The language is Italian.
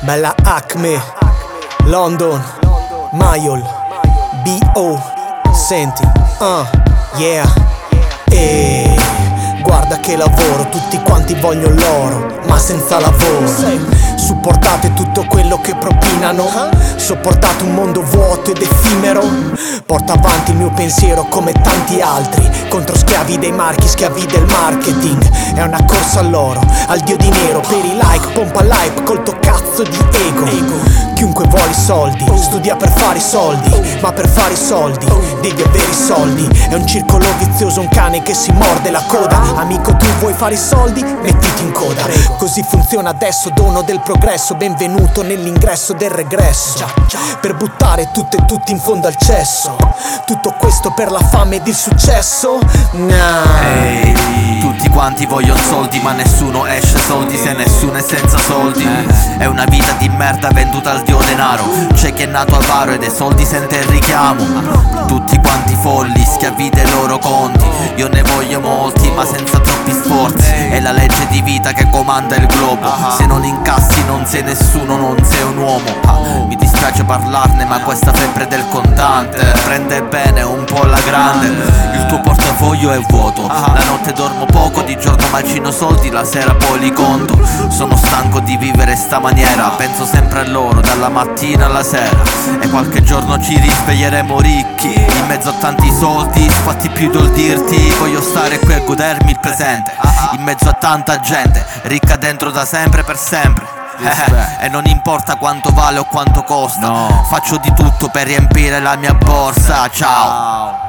Bella Acme, London, Mayol, B.O. Senti, yeah. E guarda che lavoro, tutti quanti vogliono l'oro, ma senza lavoro. Supportate tutto quello che propinano, sopportate un mondo vuoto ed effimero. Porto avanti il mio pensiero come tanti altri, contro schiavi dei marchi, schiavi del marketing. È una corsa all'oro, al dio di nero, per i like, pompa l'hype col tuo cazzo di ego. Chiunque vuole i soldi, studia per fare i soldi, ma per fare i soldi devi avere i soldi. È un circolo vizioso, un cane che si morde la coda. Amico, tu vuoi fare i soldi? Mettiti in coda. Così funziona adesso, dono del progresso. Benvenuto nell'ingresso del regresso, per buttare tutto e tutti in fondo al cesso. Tutto questo per la fame ed il successo? Tutti quanti vogliono soldi, ma nessuno esce soldi se nessuno è senza soldi. È una vita di merda venduta al dio denaro. C'è chi è nato avaro e dei soldi sente il richiamo. Tutti quanti folli, schiavi dei loro conti. Io ne voglio molti, ma senza troppi sforzi. È la legge di vita che comanda il globo. Se non incassi non sei nessuno, non sei un uomo. Mi dispiace parlarne, ma questa febbre del contante prende bene un po' alla grande. Il tuo portafoglio è vuoto, la notte dormo poco, di giorno macino soldi, la sera poi li conto. Sono stanco di vivere sta maniera, penso sempre a loro dalla mattina alla sera. E qualche giorno ci risveglieremo ricchi, in mezzo a tanti soldi, sfatti più del dirti. Voglio stare qui a godermi il presente, in mezzo a tanta gente, ricca dentro da sempre per sempre. E non importa quanto vale o quanto costa, faccio di tutto per riempire la mia borsa. Ciao.